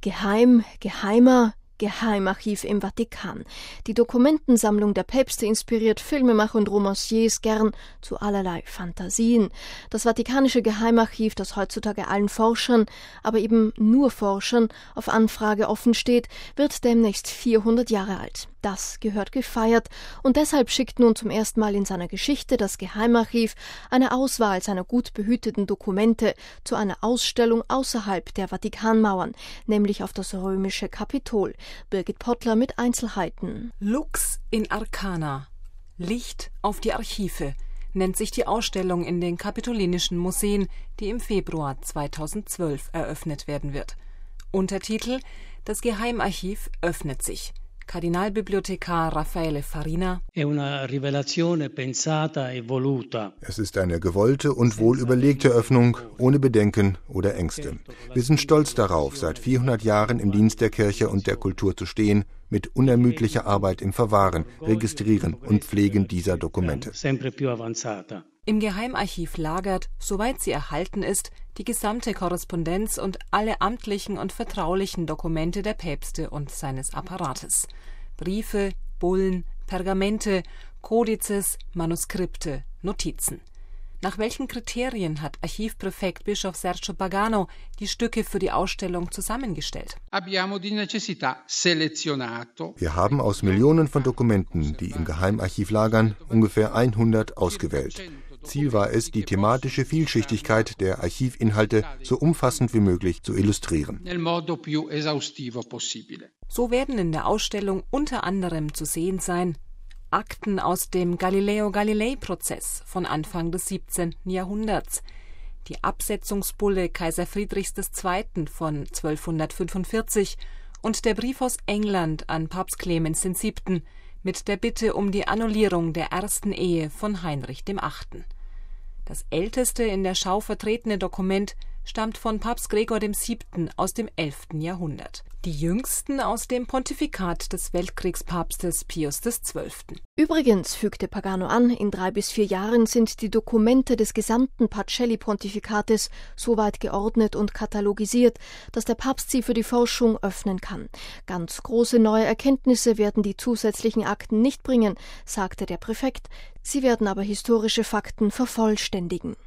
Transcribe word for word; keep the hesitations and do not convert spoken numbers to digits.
Geheim, geheimer, Geheimarchiv im Vatikan. Die Dokumentensammlung der Päpste inspiriert Filmemacher und Romanciers gern zu allerlei Fantasien. Das Vatikanische Geheimarchiv, das heutzutage allen Forschern, aber eben nur Forschern, auf Anfrage offen steht, wird demnächst vierhundert Jahre alt. Das gehört gefeiert und deshalb schickt nun zum ersten Mal in seiner Geschichte das Geheimarchiv eine Auswahl seiner gut behüteten Dokumente zu einer Ausstellung außerhalb der Vatikanmauern, nämlich auf das römische Kapitol. Birgit Pottler mit Einzelheiten. Lux in Arcana. Licht auf die Archive nennt sich die Ausstellung in den Kapitolinischen Museen, die im Februar zweitausendzwölf eröffnet werden wird. Untertitel: Das Geheimarchiv öffnet sich. Kardinalbibliothekar Raffaele Farina: Es ist eine gewollte und wohlüberlegte Öffnung, ohne Bedenken oder Ängste. Wir sind stolz darauf, seit vierhundert Jahren im Dienst der Kirche und der Kultur zu stehen, mit unermüdlicher Arbeit im Verwahren, Registrieren und Pflegen dieser Dokumente. Im Geheimarchiv lagert, soweit sie erhalten ist, die gesamte Korrespondenz und alle amtlichen und vertraulichen Dokumente der Päpste und seines Apparates. Briefe, Bullen, Pergamente, Kodizes, Manuskripte, Notizen. Nach welchen Kriterien hat Archivpräfekt Bischof Sergio Pagano die Stücke für die Ausstellung zusammengestellt? Wir haben aus Millionen von Dokumenten, die im Geheimarchiv lagern, ungefähr hundert ausgewählt. Ziel war es, die thematische Vielschichtigkeit der Archivinhalte so umfassend wie möglich zu illustrieren. So werden in der Ausstellung unter anderem zu sehen sein: Akten aus dem Galileo-Galilei-Prozess von Anfang des siebzehnten Jahrhunderts, die Absetzungsbulle Kaiser Friedrichs der Zweite von zwölfhundertfünfundvierzig und der Brief aus England an Papst Clemens der Siebte mit der Bitte um die Annullierung der ersten Ehe von Heinrich der Achte. Das älteste in der Schau vertretene Dokument stammt von Papst Gregor der Siebte aus dem elften Jahrhundert. Die jüngsten aus dem Pontifikat des Weltkriegspapstes Pius der Zwölfte. Übrigens, fügte Pagano an, in drei bis vier Jahren sind die Dokumente des gesamten Pacelli-Pontifikates so weit geordnet und katalogisiert, dass der Papst sie für die Forschung öffnen kann. Ganz große neue Erkenntnisse werden die zusätzlichen Akten nicht bringen, sagte der Präfekt. Sie werden aber historische Fakten vervollständigen.